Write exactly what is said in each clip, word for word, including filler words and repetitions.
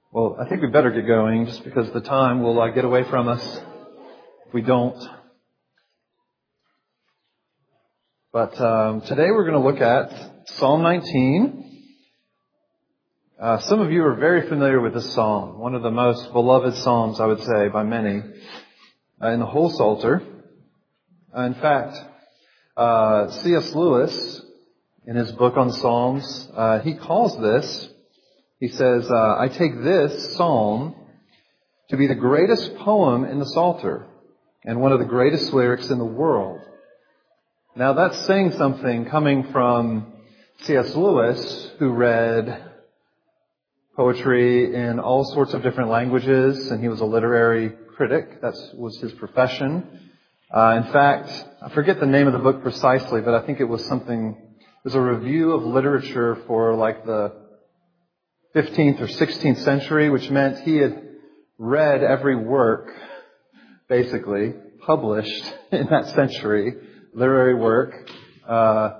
Well, I think we better get going just because the time will uh, get away from us if we don't. But um, today we're going to look at Psalm nineteen. Uh, some of you are very familiar with this psalm, one of the most beloved psalms, I would say, by many uh, in the whole Psalter. Uh, in fact, uh, C S Lewis, in his book on Psalms, uh, he calls this, he says, uh, I take this psalm to be the greatest poem in the Psalter and one of the greatest lyrics in the world. Now that's saying something coming from C S Lewis, who read poetry in all sorts of different languages, and he was a literary critic. That was his profession. Uh, in fact, I forget the name of the book precisely, but I think it was something, it was a review of literature for like the fifteenth or sixteenth century, which meant he had read every work, basically, published in that century, literary work, uh,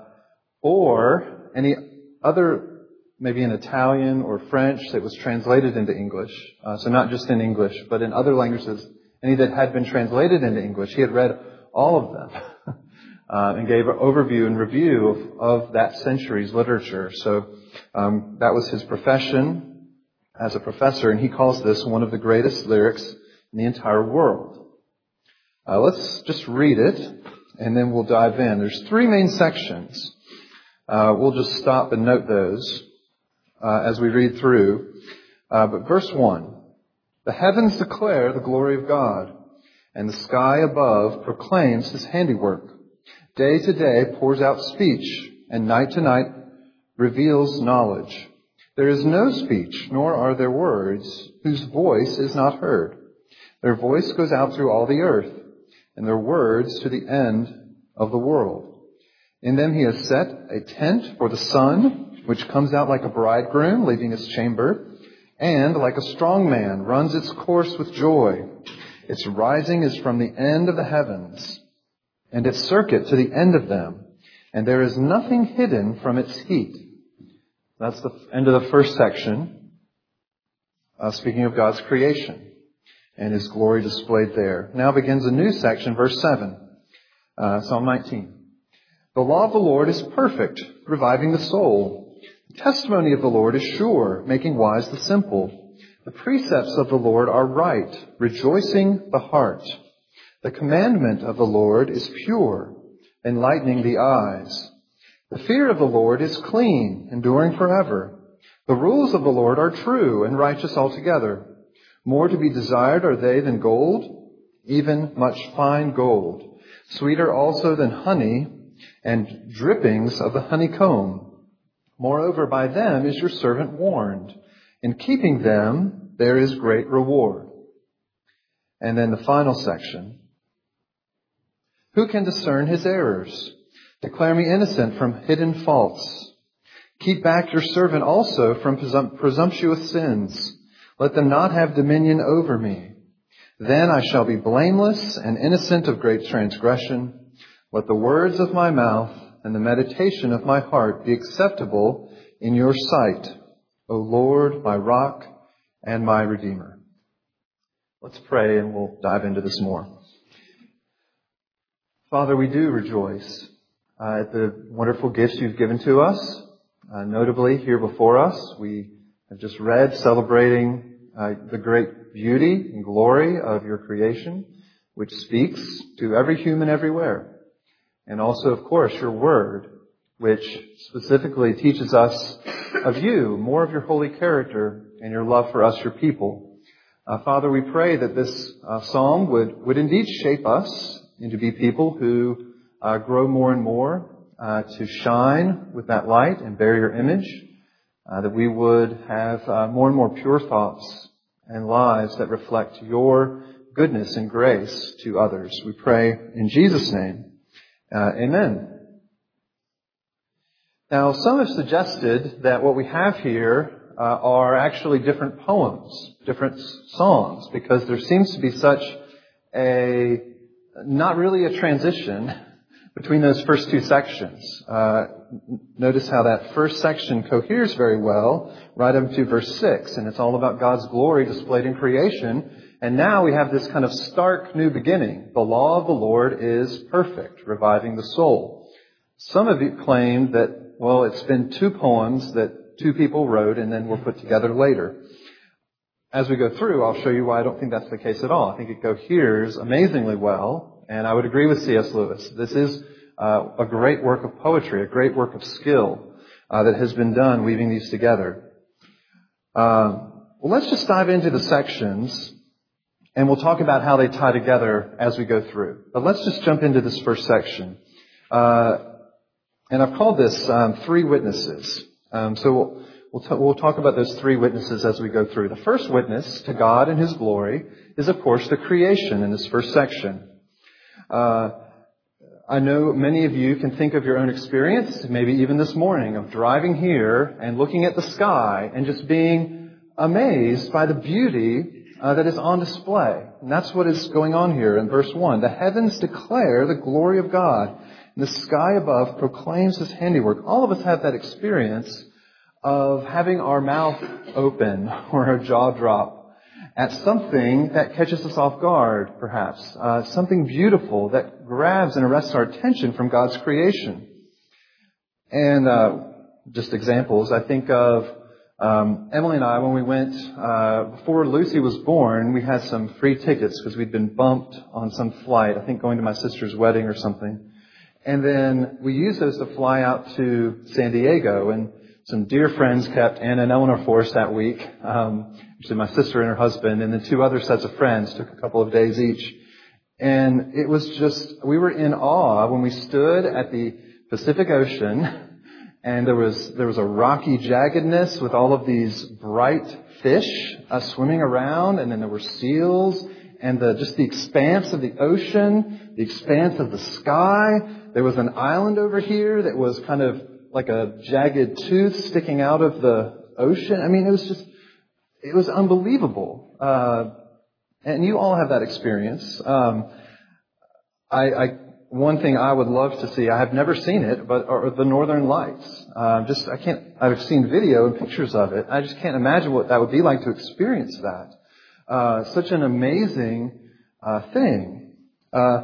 or any other, maybe in Italian or French that was translated into English. Uh, so not just in English, but in other languages, any that had been translated into English. He had read all of them uh, and gave an overview and review of, of that century's literature. So um, that was his profession as a professor, and he calls this one of the greatest lyrics in the entire world. Uh, let's just read it, and then we'll dive in. There's three main sections. Uh, we'll just stop and note those uh, as we read through. Uh, but verse one, the heavens declare the glory of God, and the sky above proclaims His handiwork. Day to day pours out speech, and night to night reveals knowledge. There is no speech, nor are there words, whose voice is not heard. Their voice goes out through all the earth, and their words to the end of the world. In them He has set a tent for the sun, which comes out like a bridegroom leaving his chamber, and like a strong man runs its course with joy. Its rising is from the end of the heavens, and its circuit to the end of them, and there is nothing hidden from its heat. That's the end of the first section, uh, speaking of God's creation and His glory displayed there. Now begins a new section, verse seven, uh, Psalm nineteen. The law of the Lord is perfect, reviving the soul. The testimony of the Lord is sure, making wise the simple. The precepts of the Lord are right, rejoicing the heart. The commandment of the Lord is pure, enlightening the eyes. The fear of the Lord is clean, enduring forever. The rules of the Lord are true and righteous altogether. More to be desired are they than gold, even much fine gold. Sweeter also than honey and drippings of the honeycomb. Moreover, by them is your servant warned. In keeping them, there is great reward. And then the final section. Who can discern his errors? Declare me innocent from hidden faults. Keep back your servant also from presum- presumptuous sins. Let them not have dominion over me. Then I shall be blameless and innocent of great transgression. Let the words of my mouth and the meditation of my heart be acceptable in your sight, O Lord, my rock and my redeemer. Let's pray and we'll dive into this more. Father, we do rejoice uh, at the wonderful gifts you've given to us. Uh, notably, here before us, we have just read celebrating uh, the great beauty and glory of your creation, which speaks to every human everywhere. And also, of course, your word, which specifically teaches us of you, more of your holy character and your love for us, your people. Uh, Father, we pray that this uh, psalm would, would indeed shape us into be people who uh, grow more and more uh, to shine with that light and bear your image, uh, that we would have uh, more and more pure thoughts and lives that reflect your goodness and grace to others. We pray in Jesus' name. Uh, amen. Now, some have suggested that what we have here uh, are actually different poems, different songs, because there seems to be such a, not really a transition between those first two sections. Uh, notice how that first section coheres very well right up to verse six. And it's all about God's glory displayed in creation. And now we have this kind of stark new beginning. The law of the Lord is perfect, reviving the soul. Some of you claim that, well, it's been two poems that two people wrote and then were put together later. As we go through, I'll show you why I don't think that's the case at all. I think it coheres amazingly well, and I would agree with C S Lewis. This is uh, a great work of poetry, a great work of skill uh, that has been done weaving these together. Uh, well, let's just dive into the sections, and we'll talk about how they tie together as we go through. But let's just jump into this first section. Uh, and I've called this um, Three Witnesses. Um, so we'll We'll, t- we'll talk about those three witnesses as we go through. The first witness to God and His glory is, of course, the creation in this first section. Uh, I know many of you can think of your own experience, maybe even this morning, of driving here and looking at the sky and just being amazed by the beauty uh, that is on display. And that's what is going on here in verse one. The heavens declare the glory of God, and the sky above proclaims His handiwork. All of us have that experience of having our mouth open or our jaw drop at something that catches us off guard, perhaps. Uh, something beautiful that grabs and arrests our attention from God's creation. And uh, just examples, I think of um, Emily and I, when we went, uh, before Lucy was born, we had some free tickets because we'd been bumped on some flight, I think going to my sister's wedding or something. And then we used those to fly out to San Diego, and some dear friends kept Anna and Eleanor for us that week. Um, actually, my sister and her husband, and then two other sets of friends took a couple of days each. And it was just, we were in awe when we stood at the Pacific Ocean, and there was there was a rocky jaggedness with all of these bright fish uh, swimming around, and then there were seals, and the just the expanse of the ocean, the expanse of the sky. There was an island over here that was kind of like a jagged tooth sticking out of the ocean. I mean, it was just, it was unbelievable. Uh, and you all have that experience. Um, I, I, one thing I would love to see, I have never seen it, but are the Northern Lights. Uh, just, I can't, I've seen video and pictures of it. I just can't imagine what that would be like to experience that. Uh, such an amazing, uh, thing. Uh,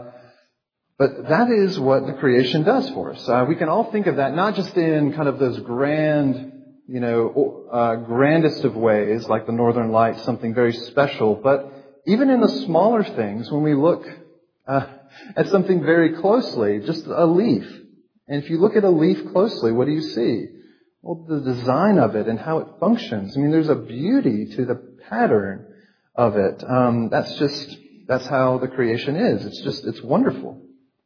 But that is what the creation does for us. Uh, we can all think of that not just in kind of those grand, you know, uh, grandest of ways, like the Northern Lights, something very special, but even in the smaller things, when we look uh, at something very closely, just a leaf. And if you look at a leaf closely, what do you see? Well, the design of it and how it functions. I mean, there's a beauty to the pattern of it. Um, that's just, that's how the creation is. It's just, it's wonderful.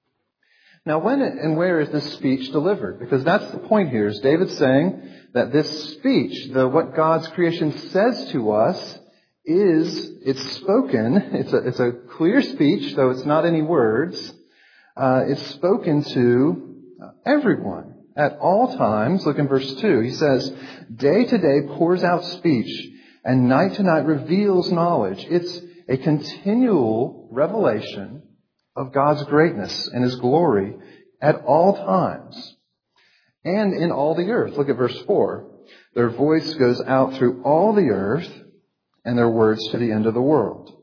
Now, when and where is this speech delivered? Because that's the point here. Is David saying that this speech, the what God's creation says to us, is it's spoken. It's a it's a clear speech, though it's not any words. Uh, it's spoken to everyone at all times. Look in verse two. He says, "Day to day pours out speech, and night to night reveals knowledge." It's a continual revelation of God's greatness and His glory at all times and in all the earth. Look at verse four. Their voice goes out through all the earth and their words to the end of the world.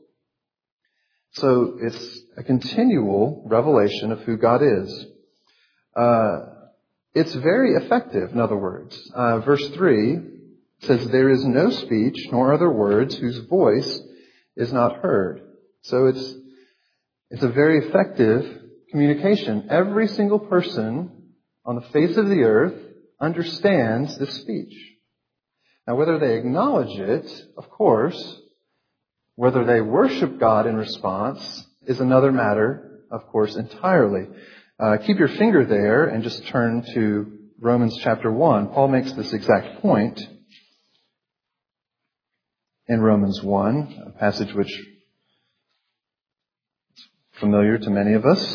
So it's a continual revelation of who God is. Uh, it's very effective, in other words. Uh, verse three says, "There is no speech nor other words whose voice is not heard." So it's It's a very effective communication. Every single person on the face of the earth understands this speech. Now, whether they acknowledge it, of course, whether they worship God in response is another matter, of course, entirely. Uh, keep your finger there and just turn to Romans chapter one. Paul makes this exact point in Romans one, a passage which familiar to many of us.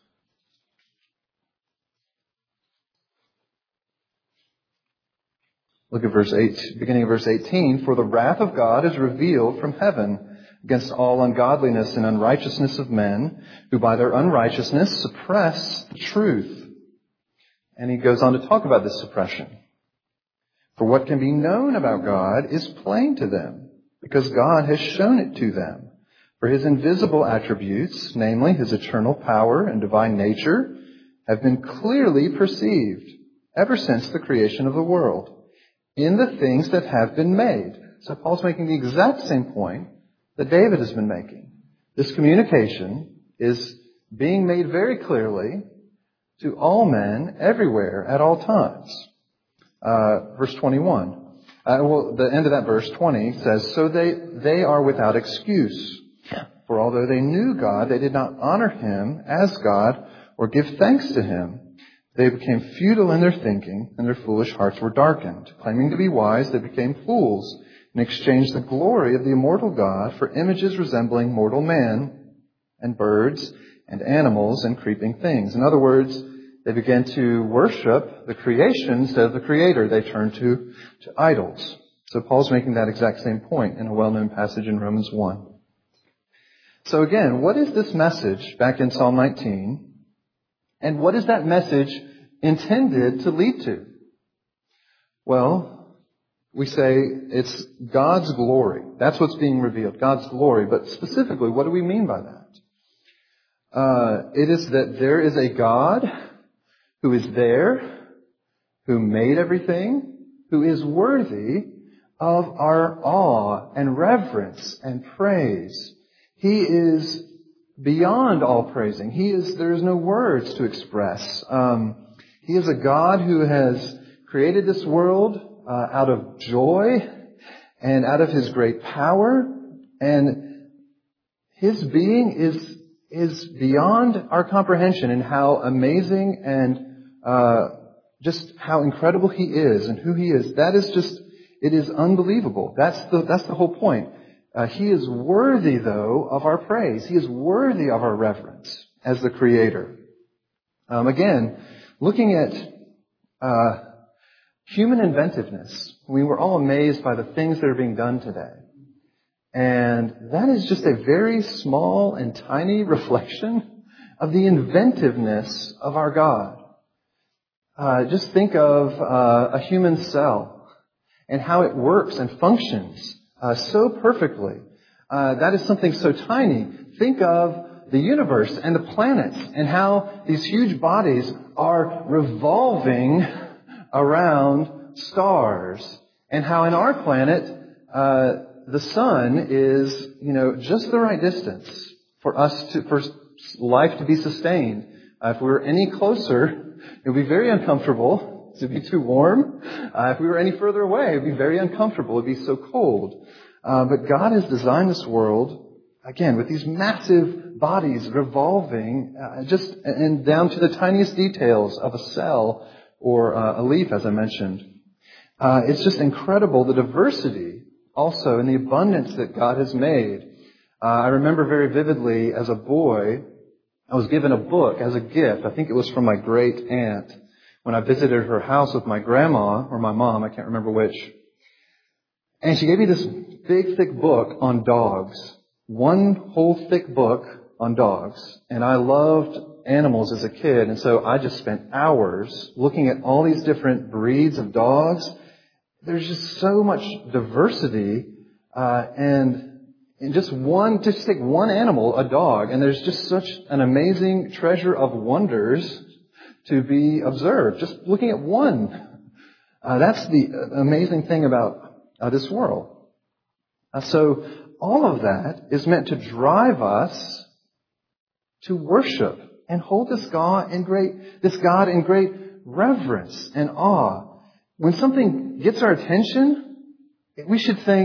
Look at verse eight, beginning of verse eighteen. "For the wrath of God is revealed from heaven against all ungodliness and unrighteousness of men, who by their unrighteousness suppress the truth. And he goes on to talk about this suppression. For what can be known about God is plain to them, because God has shown it to them. For his invisible attributes, namely his eternal power and divine nature, have been clearly perceived ever since the creation of the world in the things that have been made. So Paul's making the exact same point that David has been making. This communication is being made very clearly to all men everywhere at all times. Uh, verse twenty-one. Uh, well, the end of that verse, twenty, says, So they, they are without excuse. For although they knew God, they did not honor him as God or give thanks to him. They became futile in their thinking, and their foolish hearts were darkened. Claiming to be wise, they became fools and exchanged the glory of the immortal God for images resembling mortal man and birds and animals and creeping things. In other words, they began to worship the creation instead of the Creator. They turned to, to idols. So Paul's making that exact same point in a well-known passage in Romans one. So again, what is this message back in Psalm nineteen? And what is that message intended to lead to? Well, we say it's God's glory. That's what's being revealed, God's glory. But specifically, what do we mean by that? Uh, it is that there is a God who is there, who made everything, who is worthy of our awe and reverence and praise. He is beyond all praising. He is, there is no words to express. Um, he is a God who has created this world uh, out of joy and out of his great power. And his being is, is beyond our comprehension in how amazing and uh, just how incredible he is and who he is. That is just, it is unbelievable. That's the, that's the whole point. Uh, he is worthy, though, of our praise. He is worthy of our reverence as the Creator. Um, again, looking at uh, human inventiveness, we were all amazed by the things that are being done today. And that is just a very small and tiny reflection of the inventiveness of our God. Uh, just think of uh, a human cell and how it works and functions Uh, so perfectly. Uh, that is something so tiny. Think of the universe and the planets and how these huge bodies are revolving around stars, and how in our planet uh, the sun is, you know, just the right distance for us to, for life to be sustained. Uh, if we were any closer, it would be very uncomfortable. It would be too warm. Uh, if we were any further away, it would be very uncomfortable. It would be so cold. Uh, but God has designed this world, again, with these massive bodies revolving, uh, just and down to the tiniest details of a cell or uh, a leaf, as I mentioned. Uh, it's just incredible, the diversity also and the abundance that God has made. Uh, I remember very vividly as a boy, I was given a book as a gift. I think it was from my great aunt when I visited her house with my grandma or my mom. I can't remember which. And she gave me this big, thick book on dogs. One whole thick book on dogs. And I loved animals as a kid. And so I just spent hours looking at all these different breeds of dogs. There's just so much diversity. Uh, and in just one, just take one animal, a dog, and there's just such an amazing treasure of wonders to be observed. Just looking at one. Uh, that's the amazing thing about Uh, this world. Uh, so all of that is meant to drive us to worship and hold this God in great, this God in great reverence and awe. When something gets our attention, we should think,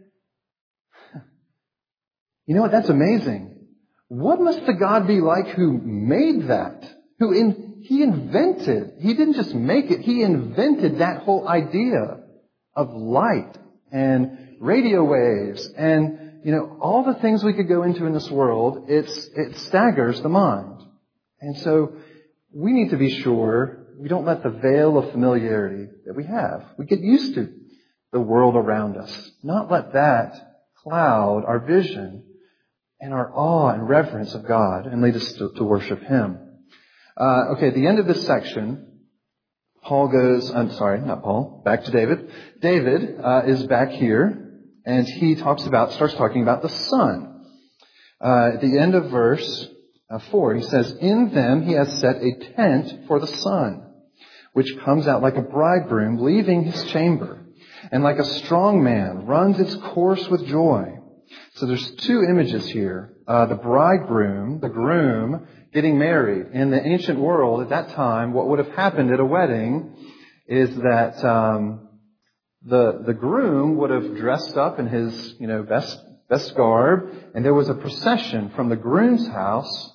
you know what, that's amazing. What must the God be like who made that? Who in, he invented, he didn't just make it, he invented that whole idea of light and radio waves and, you know, all the things we could go into in this world. It's, it staggers the mind. And so we need to be sure we don't let the veil of familiarity that we have, we get used to the world around us, not let that cloud our vision and our awe and reverence of God and lead us to, to worship Him. Uh, okay, at the end of this section, Paul goes, I'm sorry, not Paul, back to David. David uh, is back here, and he talks about, starts talking about the sun. Uh, at the end of verse uh, four, he says, "In them he has set a tent for the sun, which comes out like a bridegroom leaving his chamber, and like a strong man runs its course with joy." So there's two images here. Uh, the bridegroom, the groom, getting married. In the ancient world at that time, what would have happened at a wedding is that um, the the groom would have dressed up in his you know best best garb, and there was a procession from the groom's house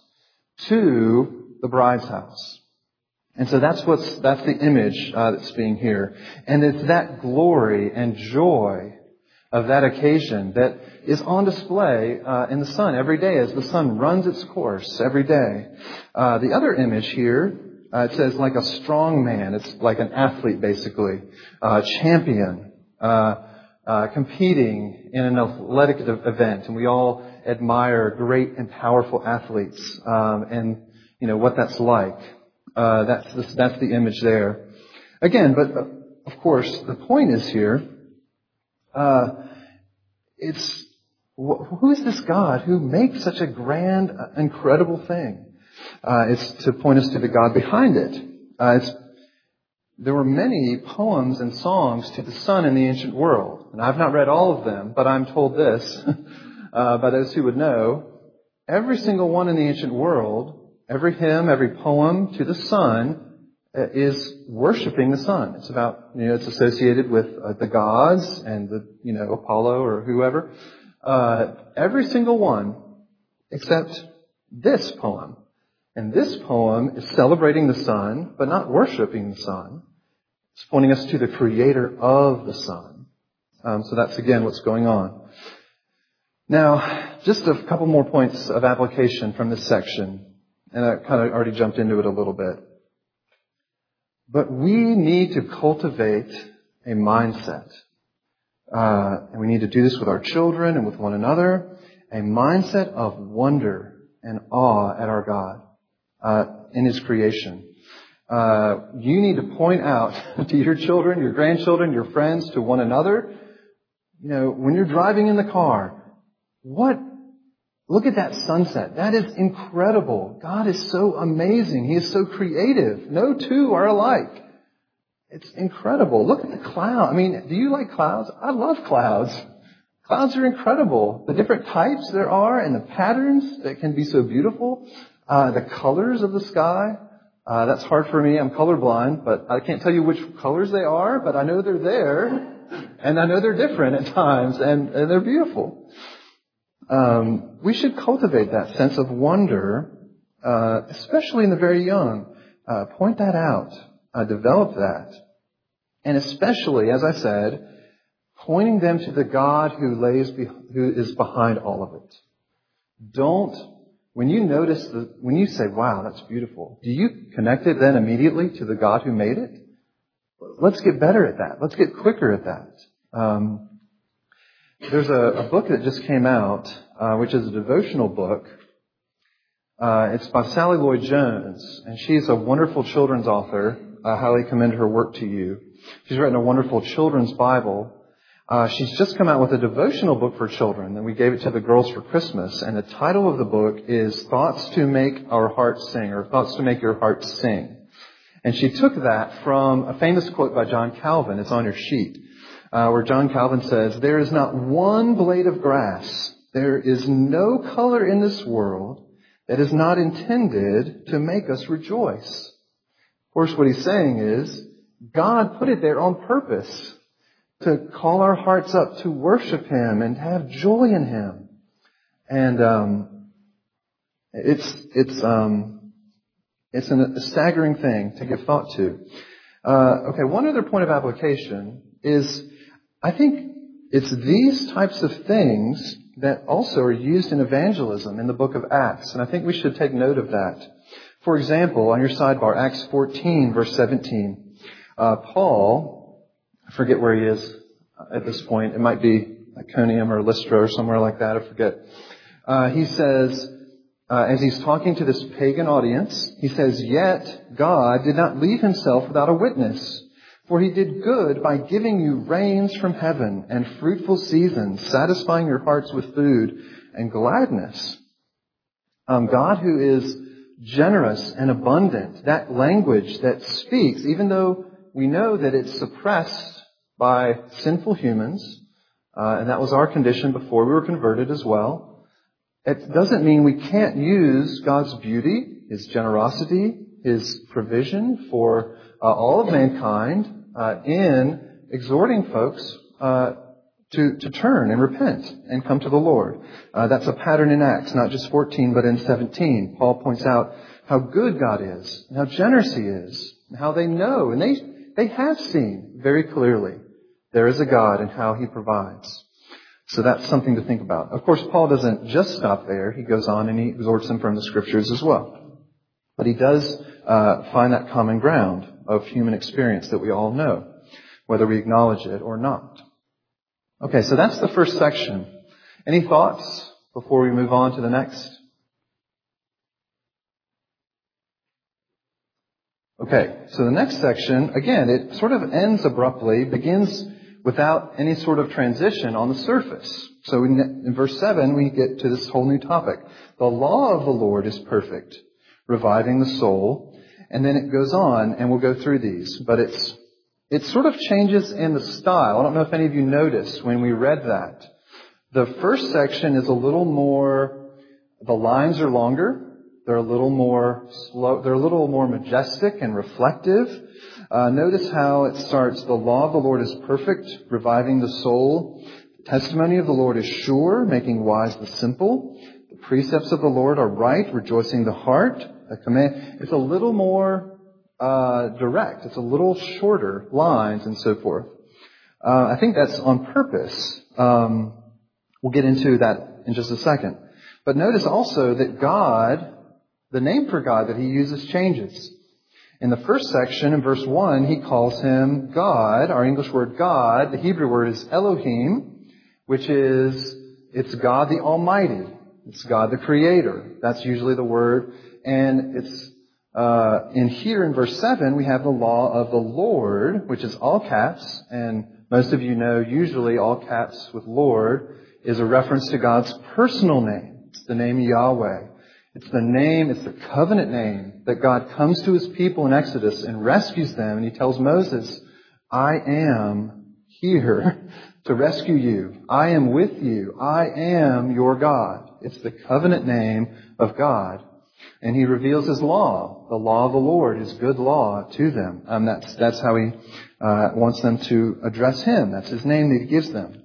to the bride's house. And so that's what's that's the image uh, that's being here, and it's that glory and joy of that occasion that is on display uh, in the sun every day as the sun runs its course every day. Uh, the other image here, uh, it says like a strong man. It's like an athlete, basically, uh, champion, uh, uh, competing in an athletic event, and we all admire great and powerful athletes, um, and you know what that's like. Uh, that's the, that's the image there. Again, but uh, of course, the point is here. Uh, it's, who is this God who makes such a grand, incredible thing? Uh, it's to point us to the God behind it. Uh, it's, there were many poems and songs to the sun in the ancient world. And I've not read all of them, but I'm told this, uh, by those who would know. Every single one in the ancient world, every hymn, every poem to the sun, is worshiping the sun. It's about, you know, it's associated with uh, the gods and the, you know, Apollo or whoever. Uh, every single one except this poem. And this poem is celebrating the sun, but not worshiping the sun. It's pointing us to the creator of the sun. Um, so that's again what's going on. Now, just a couple more points of application from this section. And I kind of already jumped into it a little bit. But we need to cultivate a mindset. Uh, and we need to do this with our children and with one another. A mindset of wonder and awe at our God, uh, in His creation. Uh, you need to point out to your children, your grandchildren, your friends, to one another, you know, when you're driving in the car, what, look at that sunset. That is incredible. God is so amazing. He is so creative. No two are alike. It's incredible. Look at the cloud. I mean, do you like clouds? I love clouds. Clouds are incredible. The different types there are and the patterns that can be so beautiful. Uh, the colors of the sky. Uh, that's hard for me. I'm colorblind, but I can't tell you which colors they are, but I know they're there. And I know they're different at times, and, and they're beautiful. Um, we should cultivate that sense of wonder, uh, especially in the very young. Uh, point that out. Uh, develop that. And especially, as I said, pointing them to the God who lays, be- who is behind all of it. Don't, when you notice, the, when you say, wow, that's beautiful, do you connect it then immediately to the God who made it? Let's get better at that. Let's get quicker at that. Um, there's a, a book that just came out, uh, which is a devotional book. Uh, it's by Sally Lloyd Jones, and she's a wonderful children's author. I highly commend her work to you. She's written a wonderful children's Bible. Uh, she's just come out with a devotional book for children, and we gave it to the girls for Christmas. And the title of the book is Thoughts to Make Our Hearts Sing, or Thoughts to Make Your Heart Sing. And she took that from a famous quote by John Calvin. It's on your sheet, uh, where John Calvin says, "There is not one blade of grass, there is no color in this world that is not intended to make us rejoice." Of course, what he's saying is, God put it there on purpose to call our hearts up to worship Him and to have joy in Him. And um, it's it's um, it's an, a staggering thing to give thought to. Uh, okay, one other point of application is, I think it's these types of things that also are used in evangelism in the book of Acts, and I think we should take note of that. For example, on your sidebar, Acts fourteen, verse seventeen, uh, Paul, I forget where he is at this point. It might be Iconium or Lystra or somewhere like that. I forget. Uh, he says, uh, as he's talking to this pagan audience, he says, "Yet God did not leave himself without a witness. For he did good by giving you rains from heaven and fruitful seasons, satisfying your hearts with food and gladness." Um, God who is generous and abundant, that language that speaks, even though we know that it's suppressed by sinful humans, uh, and that was our condition before we were converted as well, it doesn't mean we can't use God's beauty, His generosity, His provision for uh, all of mankind, Uh, in exhorting folks uh, to, to turn and repent and come to the Lord. Uh, that's a pattern in Acts, not just fourteen, but in seventeen. Paul points out how good God is, and how generous He is, and how they know, and they, they have seen very clearly there is a God and how He provides. So that's something to think about. Of course, Paul doesn't just stop there. He goes on and he exhorts them from the Scriptures as well. But he does uh, find that common ground of human experience that we all know, whether we acknowledge it or not. Okay, so that's the first section. Any thoughts before we move on to the next? Okay, so the next section, again, it sort of ends abruptly, begins without any sort of transition on the surface. So in, in verse seven, we get to this whole new topic. The law of the Lord is perfect, reviving the soul. And then it goes on, and we'll go through these. But it's it sort of changes in the style. I don't know if any of you noticed when we read that. The first section is a little more, the lines are longer. They're a little more slow. They're a little more majestic and reflective. Uh, notice how it starts, the law of the Lord is perfect, reviving the soul. The testimony of the Lord is sure, making wise the simple. The precepts of the Lord are right, rejoicing the heart. A command. It's a little more uh, direct. It's a little shorter lines and so forth. Uh, I think that's on purpose. Um, we'll get into that in just a second. But notice also that God, the name for God that He uses changes. In the first section, in verse one, He calls Him God. Our English word God, the Hebrew word is Elohim, which is, it's God the Almighty. It's God the Creator. That's usually the word. And it's uh, in here in verse seven, we have the law of the Lord, which is all caps. And most of you know usually all caps with Lord is a reference to God's personal name. It's the name Yahweh. It's the name, it's the covenant name that God comes to His people in Exodus and rescues them. And He tells Moses, I am here to rescue you. I am with you. I am your God. It's the covenant name of God. And He reveals His law. The law of the Lord is good law to them. Um, that's, that's how He uh, wants them to address Him. That's His name that He gives them.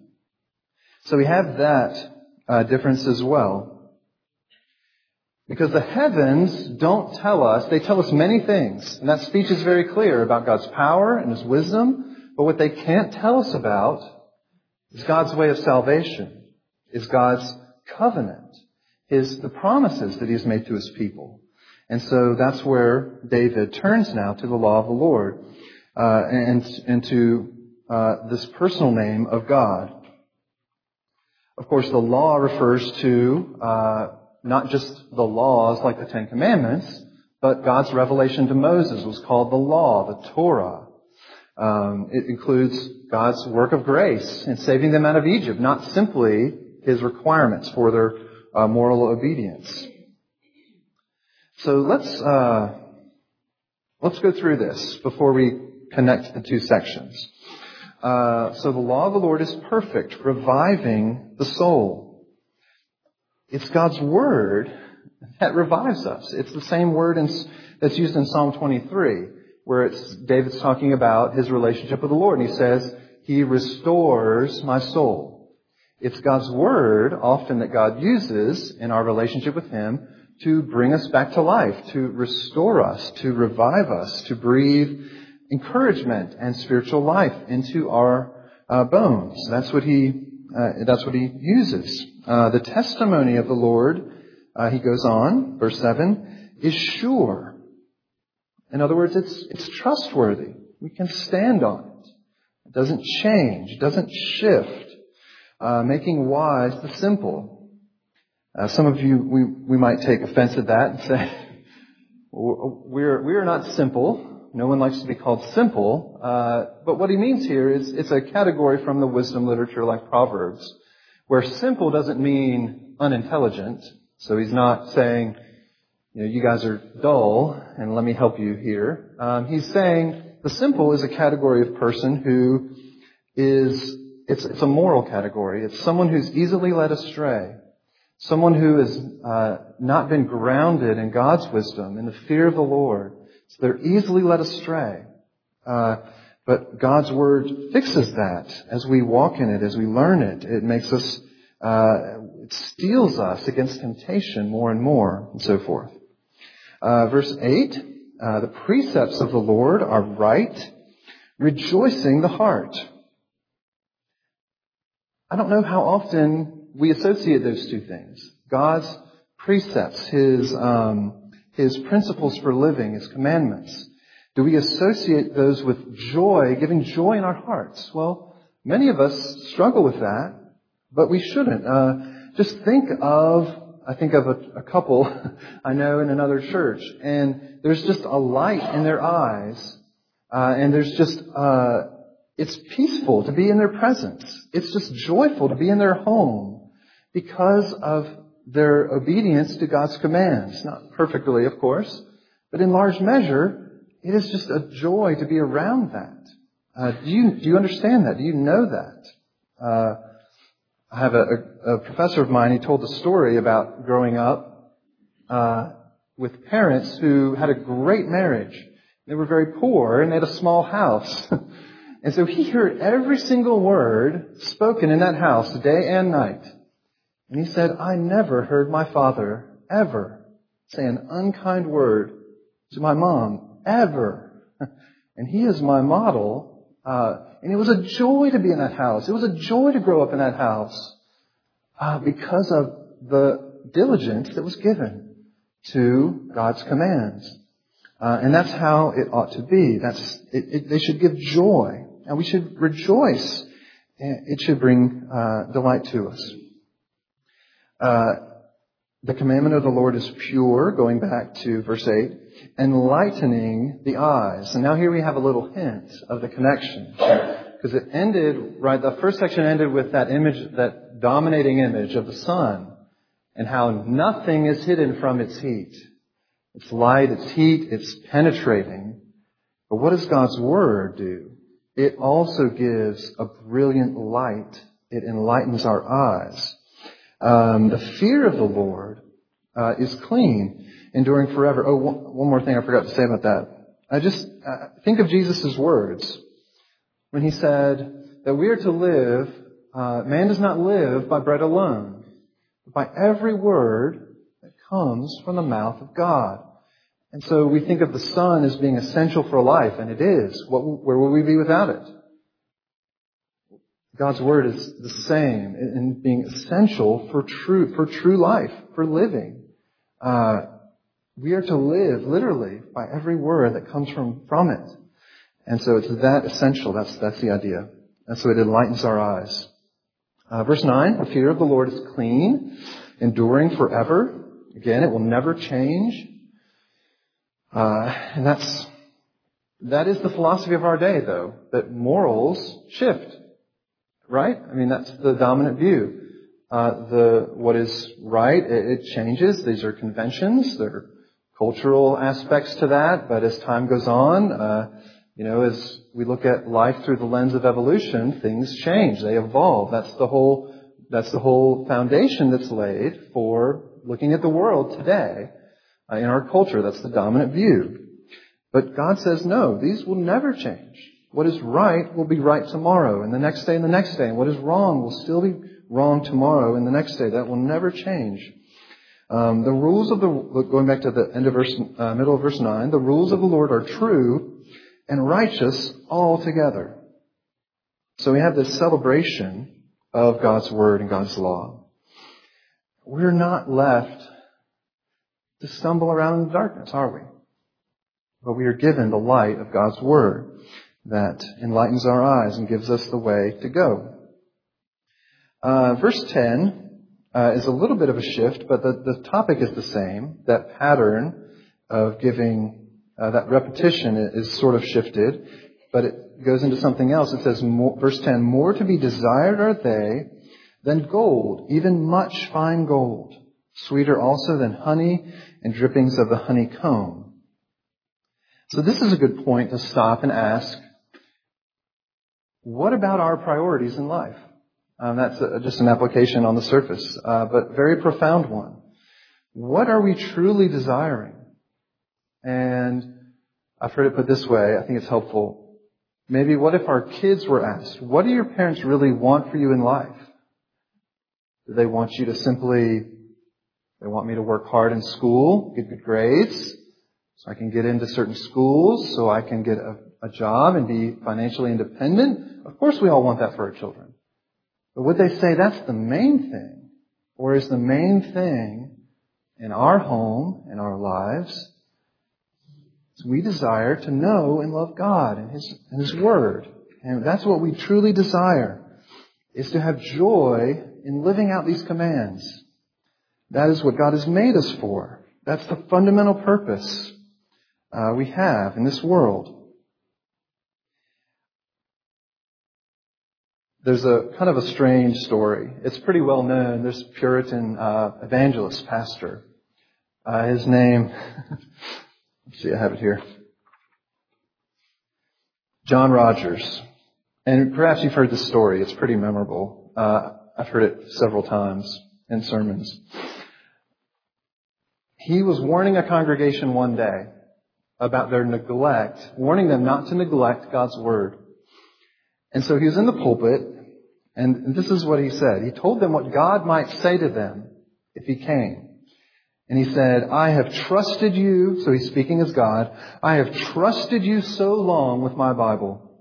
So we have that uh, difference as well. Because the heavens don't tell us, they tell us many things. And that speech is very clear about God's power and His wisdom. But what they can't tell us about is God's way of salvation, is God's covenant. Is the promises that He's made to His people. And so that's where David turns now to the law of the Lord uh, and, and to uh, this personal name of God. Of course, the law refers to uh, not just the laws like the Ten Commandments, but God's revelation to Moses was called the law, the Torah. Um, it includes God's work of grace in saving them out of Egypt, not simply His requirements for their Uh, moral obedience. So let's uh, let's go through this before we connect the two sections. Uh, so the law of the Lord is perfect, reviving the soul. It's God's word that revives us. It's the same word in, that's used in Psalm twenty-three, where it's David's talking about his relationship with the Lord, and he says, "He restores my soul." It's God's word often that God uses in our relationship with Him to bring us back to life, to restore us, to revive us, to breathe encouragement and spiritual life into our uh, bones. That's what He uh, that's what He uses. Uh, the testimony of the Lord, uh, he goes on, verse seven, is sure. In other words, it's it's trustworthy. We can stand on it. It doesn't change. It doesn't shift. Uh, making wise the simple. Uh, some of you, we, we might take offense at that and say, we're, we are not simple. No one likes to be called simple. Uh, but what he means here is it's a category from the wisdom literature like Proverbs, where simple doesn't mean unintelligent. So he's not saying, you know, you guys are dull and let me help you here. Um, he's saying the simple is a category of person who is, it's, it's a moral category. It's someone who's easily led astray. Someone who has uh, not been grounded in God's wisdom, in the fear of the Lord. So they're easily led astray. Uh, but God's Word fixes that as we walk in it, as we learn it. It makes us, uh, it steels us against temptation more and more, and so forth. Uh, verse eight, uh, the precepts of the Lord are right, rejoicing the heart. I don't know how often we associate those two things. God's precepts, His um, His principles for living, His commandments. Do we associate those with joy, giving joy in our hearts? Well, many of us struggle with that, but we shouldn't. Uh, just think of, I think of a, a couple I know in another church, and there's just a light in their eyes, uh, and there's just, uh, it's peaceful to be in their presence. It's just joyful to be in their home. Because of their obedience to God's commands. Not perfectly, of course, but in large measure, it is just a joy to be around that. Uh, do you do you understand that? Do you know that? Uh, I have a, a, a professor of mine, he told a story about growing up uh, with parents who had a great marriage. They were very poor and they had a small house. And so he heard every single word spoken in that house, day and night. And he said, I never heard my father ever say an unkind word to my mom, ever. And he is my model. Uh, and it was a joy to be in that house. It was a joy to grow up in that house uh, because of the diligence that was given to God's commands. Uh, and that's how it ought to be. That's it, it, they should give joy. And we should rejoice. It should bring uh, delight to us. Uh, the commandment of the Lord is pure, going back to verse eight, enlightening the eyes. And now here we have a little hint of the connection. Because it ended, right, the first section ended with that image, that dominating image of the sun, and how nothing is hidden from its heat. Its light, its heat, it's penetrating. But what does God's Word do? It also gives a brilliant light. It enlightens our eyes. Um, the fear of the Lord uh, is clean, enduring forever. Oh, one, one more thing I forgot to say about that. I just uh, think of Jesus' words when he said that we are to live, uh, man does not live by bread alone, but by every word that comes from the mouth of God. And so we think of the sun as being essential for life, and it is. What, where will we be without it? God's Word is the same in being essential for true, for true life, for living. Uh, we are to live literally by every word that comes from, from it. And so it's that essential. That's, that's the idea. And so it enlightens our eyes. Uh, verse nine, the fear of the Lord is clean, enduring forever. Again, it will never change. Uh, and that's, that is the philosophy of our day, though, that morals shift. Right? I mean, that's the dominant view. Uh, the, what is right, it, it changes. These are conventions. There are cultural aspects to that. But as time goes on, uh, you know, as we look at life through the lens of evolution, things change. They evolve. That's the whole, that's the whole foundation that's laid for looking at the world today. Uh, in our culture, that's the dominant view. But God says, no, these will never change. What is right will be right tomorrow, and the next day and the next day. And what is wrong will still be wrong tomorrow and the next day. That will never change. Um, the rules of the, going back to the end of verse, uh, middle of verse nine, the rules of the Lord are true and righteous altogether. So we have this celebration of God's Word and God's law. We're not left to stumble around in the darkness, are we? But we are given the light of God's Word that enlightens our eyes and gives us the way to go. Uh, verse ten, uh, is a little bit of a shift, but the, the topic is the same. That pattern of giving, uh, that repetition is sort of shifted, but it goes into something else. It says, more, verse ten, more to be desired are they than gold, even much fine gold, sweeter also than honey and drippings of the honeycomb. So this is a good point to stop and ask, what about our priorities in life? Um, that's a, just an application on the surface, uh, but very profound one. What are we truly desiring? And I've heard it put this way. I think it's helpful. Maybe what if our kids were asked, what do your parents really want for you in life? Do they want you to simply, they want me to work hard in school, get good grades, so I can get into certain schools, so I can get a, a job and be financially independent? Of course we all want that for our children. But would they say that's the main thing? Or is the main thing in our home, in our lives, we desire to know and love God and His, and His Word. And that's what we truly desire, is to have joy in living out these commands. That is what God has made us for. That's the fundamental purpose uh, we have in this world. There's a kind of a strange story. It's pretty well known. There's a Puritan uh, evangelist pastor. Uh, his name... Let's see, I have it here. John Rogers. And perhaps you've heard this story. It's pretty memorable. Uh, I've heard it several times in sermons. He was warning a congregation one day about their neglect, warning them not to neglect God's Word. And so he was in the pulpit, and this is what he said. He told them what God might say to them if He came. And he said, I have trusted you, so he's speaking as God, I have trusted you so long with my Bible.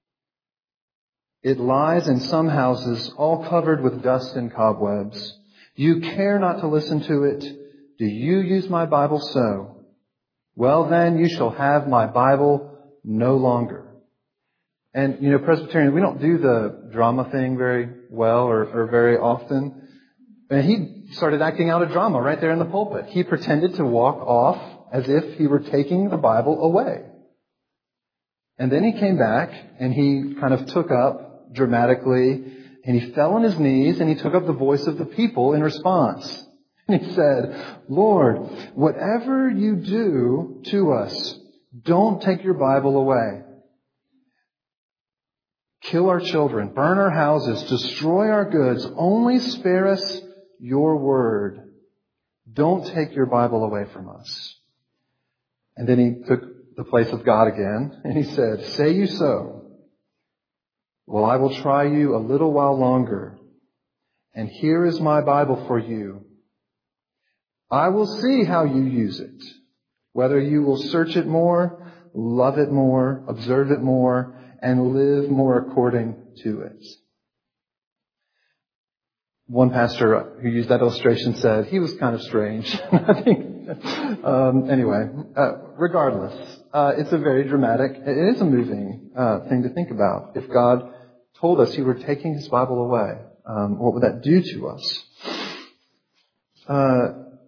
It lies in some houses all covered with dust and cobwebs. You care not to listen to it. Do you use my Bible so? Well then, you shall have my Bible no longer. And, you know, Presbyterian, we don't do the drama thing very well or, or very often. And he started acting out a drama right there in the pulpit. He pretended to walk off as if he were taking the Bible away. And then he came back and he kind of took up dramatically, and he fell on his knees and he took up the voice of the people in response. And he said, Lord, whatever you do to us, don't take your Bible away. Kill our children, burn our houses, destroy our goods, only spare us your Word. Don't take your Bible away from us. And then he took the place of God again, and he said, say you so? Well, I will try you a little while longer, and here is my Bible for you. I will see how you use it, whether you will search it more, love it more, observe it more, and live more according to it. One pastor who used that illustration said he was kind of strange. I think, um, anyway, uh, regardless, uh, it's a very dramatic, it is a moving uh, thing to think about. If God told us He were taking His Bible away, um, what would that do to us? Uh,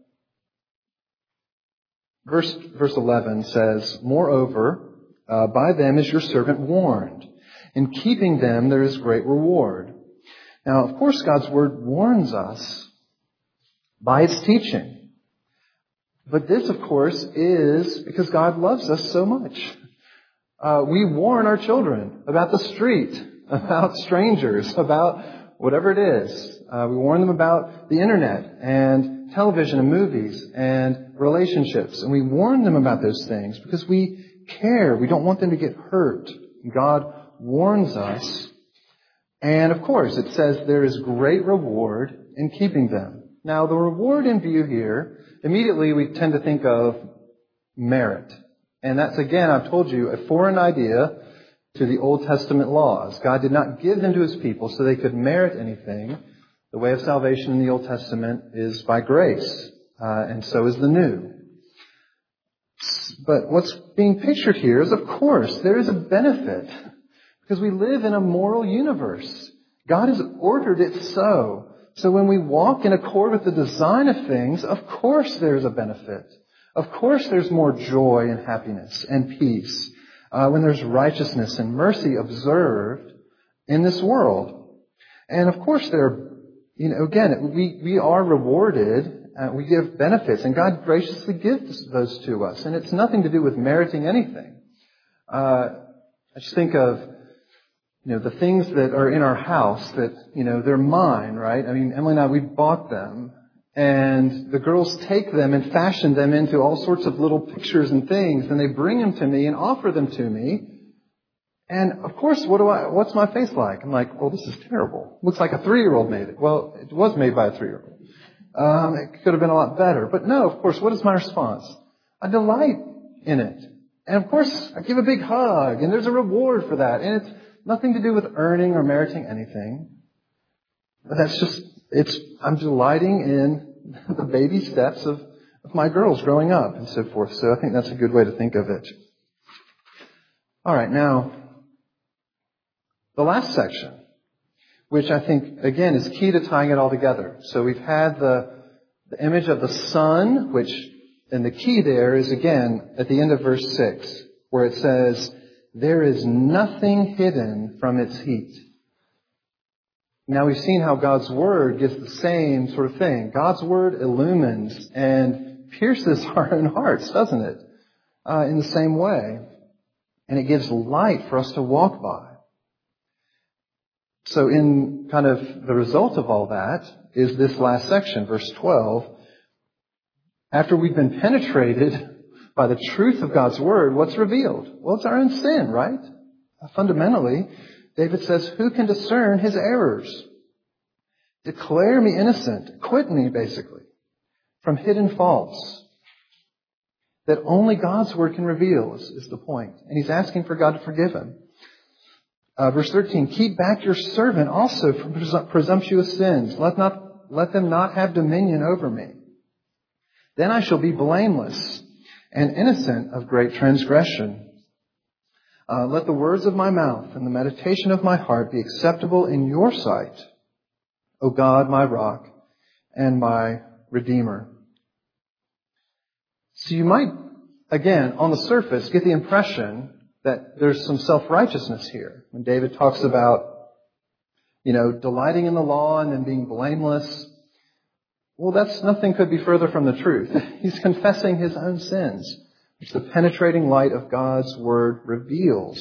verse verse eleven says, moreover, uh, by them is your servant warned. In keeping them there is great reward. Now, of course, God's Word warns us by its teaching. But this, of course, is because God loves us so much. Uh, we warn our children about the street, about strangers, about whatever it is. Uh, we warn them about the internet and television and movies and relationships. And we warn them about those things because we care. We don't want them to get hurt. God warns us. And of course, it says there is great reward in keeping them. Now, the reward in view here, immediately we tend to think of merit. And that's, again, I've told you, a foreign idea to the Old Testament laws. God did not give them to His people so they could merit anything. The way of salvation in the Old Testament is by grace, uh, and so is the New. But what's being pictured here is, of course, there is a benefit. Because we live in a moral universe. God has ordered it so, So when we walk in accord with the design of things, of course there's a benefit. Of course there's more joy and happiness and peace uh, when there's righteousness and mercy observed in this world. And of course there, you know, again, we, we are rewarded. Uh, we give benefits, and God graciously gives those to us. And it's nothing to do with meriting anything. Uh, I just think of, you know, the things that are in our house that, you know, they're mine, right? I mean, Emily and I, we bought them, and the girls take them and fashion them into all sorts of little pictures and things, and they bring them to me and offer them to me. And of course, what do I, what's my face like? I'm like, well, this is terrible. Looks like a three-year-old made it. Well, it was made by a three-year-old. Um, it could have been a lot better. But no, of course, what is my response? I delight in it. And of course, I give a big hug, and there's a reward for that. And it's nothing to do with earning or meriting anything. But that's just, it's, I'm delighting in the baby steps of, of my girls growing up and so forth. So I think that's a good way to think of it. All right, now, the last section, which I think, again, is key to tying it all together. So we've had the, the image of the sun, which, and the key there is, again, at the end of verse six, where it says, there is nothing hidden from its heat. Now we've seen how God's Word gives the same sort of thing. God's Word illumines and pierces our own hearts, doesn't it? Uh, in the same way. And it gives light for us to walk by. So in kind of the result of all that is this last section, verse twelve. After we've been penetrated by the truth of God's Word, what's revealed? Well, it's our own sin, right? Fundamentally, David says, who can discern his errors? Declare me innocent. Acquit me, basically, from hidden faults that only God's Word can reveal is, is the point. And he's asking for God to forgive him. Uh, verse thirteen, keep back your servant also from presum- presumptuous sins. Let not, let them not have dominion over me. Then I shall be blameless and innocent of great transgression. Uh, let the words of my mouth and the meditation of my heart be acceptable in your sight, O God, my rock and my Redeemer. So you might, again, on the surface, get the impression that there's some self-righteousness here. When David talks about, you know, delighting in the law and then being blameless, well, that's nothing could be further from the truth. He's confessing his own sins, which the penetrating light of God's Word reveals.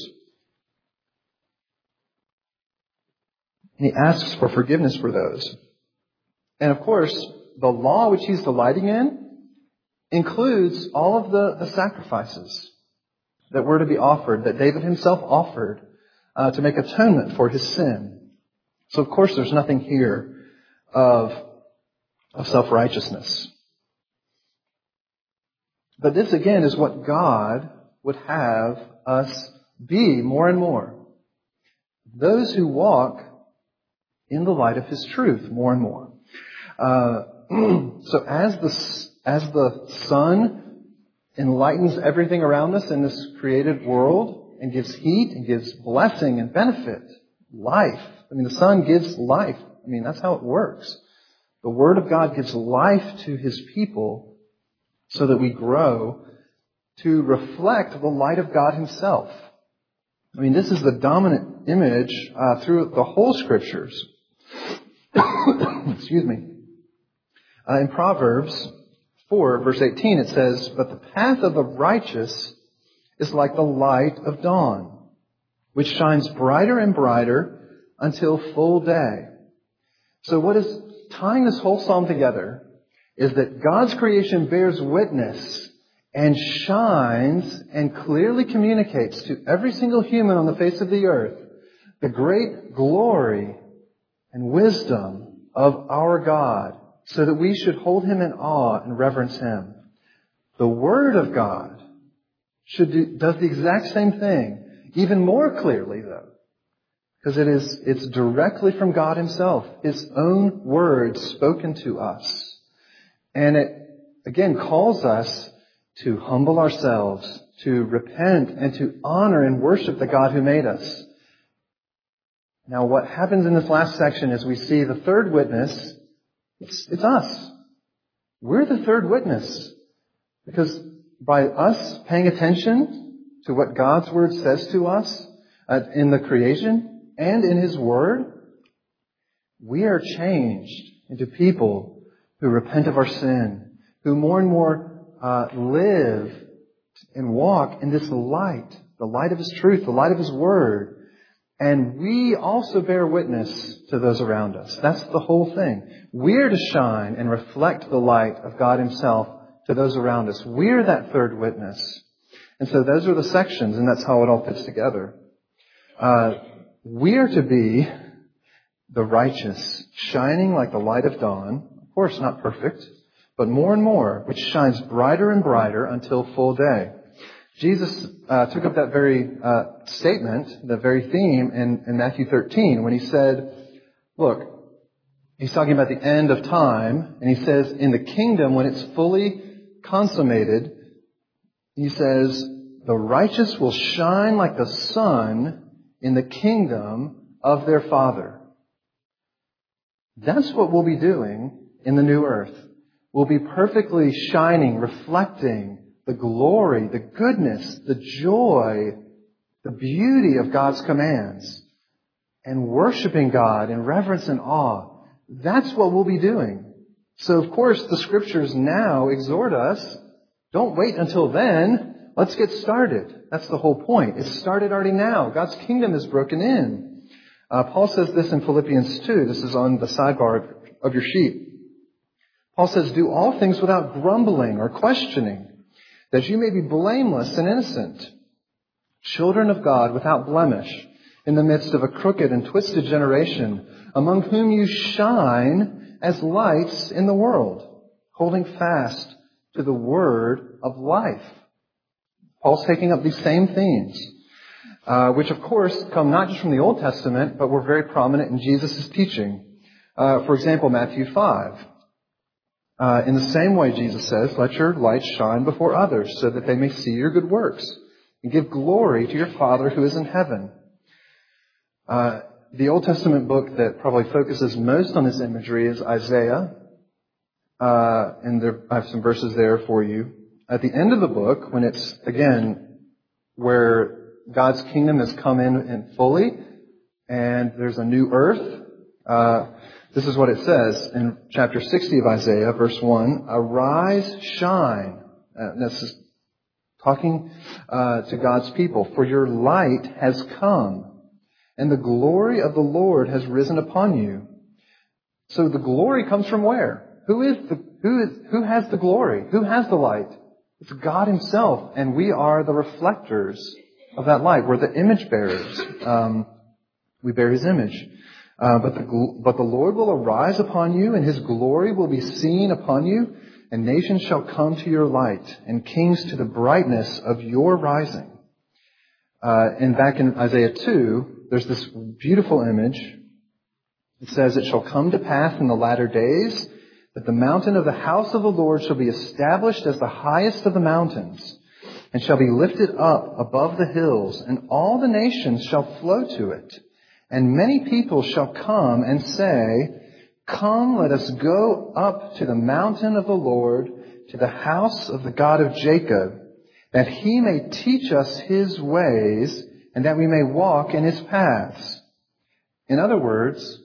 And he asks for forgiveness for those. And of course, the law which he's delighting in includes all of the, the sacrifices that were to be offered, that David himself offered uh, to make atonement for his sin. So of course there's nothing here of, of self-righteousness. But this again is what God would have us be more and more. Those who walk in the light of His truth more and more. Uh, so as the, as the sun enlightens everything around us in this created world and gives heat and gives blessing and benefit, life. I mean, the sun gives life. I mean, that's how it works. The Word of God gives life to His people so that we grow to reflect the light of God Himself. I mean, this is the dominant image uh, through the whole Scriptures. Excuse me. Uh, in Proverbs four, verse eighteen, it says, but the path of the righteous is like the light of dawn, which shines brighter and brighter until full day. So what is tying this whole psalm together is that God's creation bears witness and shines and clearly communicates to every single human on the face of the earth the great glory and wisdom of our God, so that we should hold Him in awe and reverence Him. The Word of God should do, does the exact same thing, even more clearly though, because it is, it's directly from God Himself, His own words spoken to us. And it, again, calls us to humble ourselves, to repent, and to honor and worship the God who made us. Now, what happens in this last section is we see the third witness It's, it's us. We're the third witness. Because by us paying attention to what God's Word says to us uh, in the creation and in His Word, we are changed into people who repent of our sin, who more and more uh, live and walk in this light, the light of His truth, the light of His Word. And we also bear witness to those around us. That's the whole thing. We're to shine and reflect the light of God Himself to those around us. We're that third witness. And so those are the sections, and that's how it all fits together. Uh, we are to be the righteous, shining like the light of dawn. Of course, not perfect, but more and more, which shines brighter and brighter until full day. Jesus uh, took up that very uh, statement, the very theme in, in Matthew thirteen when He said, look, He's talking about the end of time, and He says, in the kingdom, when it's fully consummated, He says, the righteous will shine like the sun in the kingdom of their Father. That's what we'll be doing in the new earth. We'll be perfectly shining, reflecting the glory, the goodness, the joy, the beauty of God's commands, and worshiping God in reverence and awe. That's what we'll be doing. So, of course, the Scriptures now exhort us, don't wait until then. Let's get started. That's the whole point. It's started already now. God's kingdom is broken in. Uh, Paul says this in Philippians two. This is on the sidebar of your sheet. Paul says, do all things without grumbling or questioning, that you may be blameless and innocent, children of God without blemish, in the midst of a crooked and twisted generation, among whom you shine as lights in the world, holding fast to the word of life. Paul's taking up these same themes, uh, which of course come not just from the Old Testament, but were very prominent in Jesus' teaching. Uh, for example, Matthew five. Uh, in the same way, Jesus says, let your light shine before others so that they may see your good works and give glory to your Father who is in heaven. Uh, the Old Testament book that probably focuses most on this imagery is Isaiah. Uh, and there, I have some verses there for you. At the end of the book, when it's, again, where God's kingdom has come in, in fully and there's a new earth, uh, this is what it says in chapter sixty of Isaiah, verse one. Arise, shine. Uh, this is talking uh, to God's people. For your light has come, and the glory of the Lord has risen upon you. So the glory comes from where? Who is the who is who has the glory? Who has the light? It's God Himself, and we are the reflectors of that light. We're the image bearers. Um, we bear His image. Uh, but the but the Lord will arise upon you, and His glory will be seen upon you, and nations shall come to your light, and kings to the brightness of your rising. Uh, and back in Isaiah two, there's this beautiful image. It says, it shall come to pass in the latter days that the mountain of the house of the Lord shall be established as the highest of the mountains, and shall be lifted up above the hills, and all the nations shall flow to it. And many people shall come and say, come, let us go up to the mountain of the Lord, to the house of the God of Jacob, that He may teach us His ways, and that we may walk in His paths. In other words,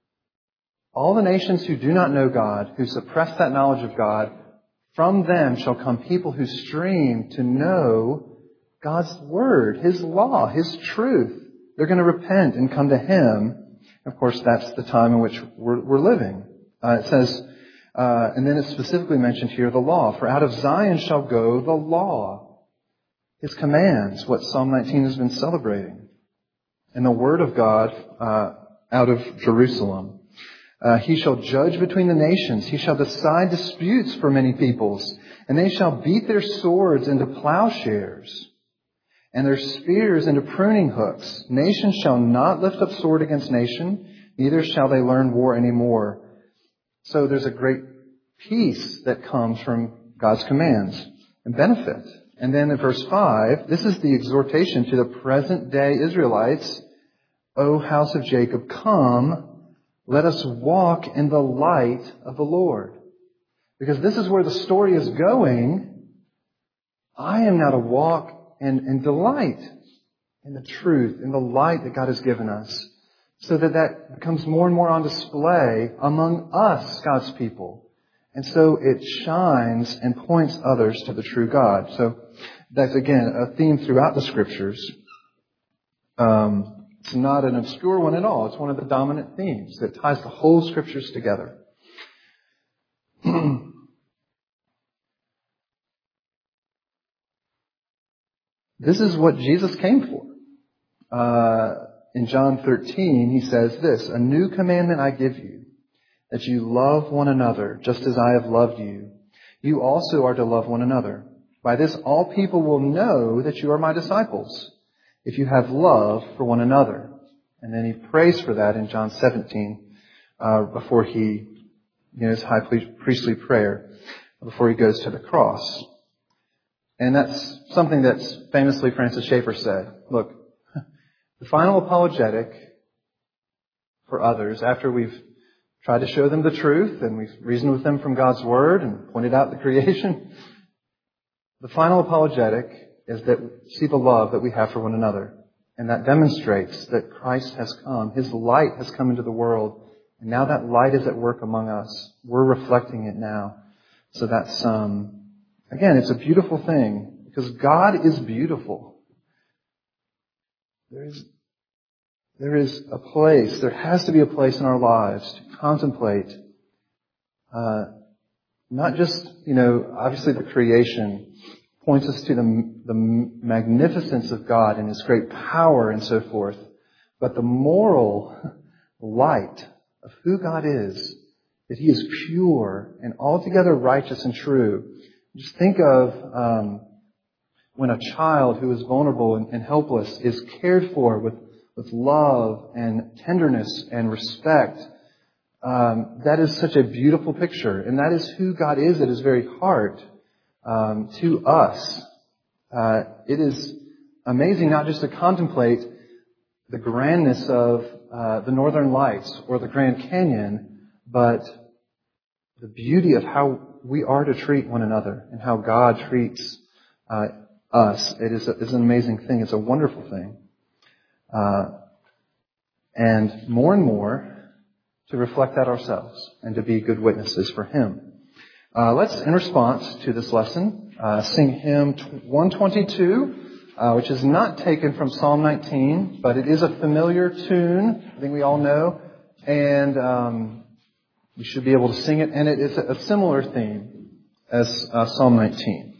all the nations who do not know God, who suppress that knowledge of God, from them shall come people who stream to know God's Word, His law, His truth. They're going to repent and come to Him. Of course, that's the time in which we're, we're living. Uh, it says, uh, and then it's specifically mentioned here, the law. For out of Zion shall go the law, His commands, what Psalm nineteen has been celebrating. And the Word of God uh, out of Jerusalem. Uh, he shall judge between the nations. He shall decide disputes for many peoples. And they shall beat their swords into plowshares, and their spears into pruning hooks. Nation shall not lift up sword against nation, neither shall they learn war anymore. So there's a great peace that comes from God's commands and benefit. And then in verse five, this is the exhortation to the present day Israelites. O house of Jacob, come, Let us walk in the light of the Lord. Because this is where the story is going. I am now to walk and, and delight in the truth, in the light that God has given us, so that that becomes more and more on display among us, God's people. And so it shines and points others to the true God. So that's, again, a theme throughout the Scriptures. Um, it's not an obscure one at all. It's one of the dominant themes that ties the whole Scriptures together. This is what Jesus came for. Uh, in John thirteen, he says this, "A new commandment I give you, that you love one another just as I have loved you. You also are to love one another. By this all people will know that you are my disciples, if you have love for one another." And then he prays for that in John seventeen, uh, before he, you know, his high priestly prayer, before he goes to the cross. And that's something that's famously Francis Schaeffer said. Look, the final apologetic for others, after we've tried to show them the truth and we've reasoned with them from God's Word and pointed out the creation, the final apologetic is that see the love that we have for one another. And that demonstrates that Christ has come. His light has come into the world. And now that light is at work among us. We're reflecting it now. So that's, um, again, it's a beautiful thing because God is beautiful. There is, there is a place, there has to be a place in our lives to contemplate, uh, not just, you know, obviously the creation points us to the, the magnificence of God and His great power and so forth, but the moral light of who God is, that He is pure and altogether righteous and true. Just think of um, when a child who is vulnerable and, and helpless is cared for with, with love and tenderness and respect. Um, that is such a beautiful picture. And that is who God is at His very heart um, to us. Uh, it is amazing not just to contemplate the grandness of uh, the Northern Lights or the Grand Canyon, but the beauty of how we are to treat one another and how God treats uh, us. It is, a, it's an amazing thing. It's a wonderful thing. Uh, and more and more to reflect that ourselves and to be good witnesses for Him. Uh, let's, in response to this lesson, uh, sing hymn one twenty-two, uh, which is not taken from Psalm nineteen, but it is a familiar tune. I think we all know. And um, we should be able to sing it. And it is a similar theme as uh, Psalm nineteen.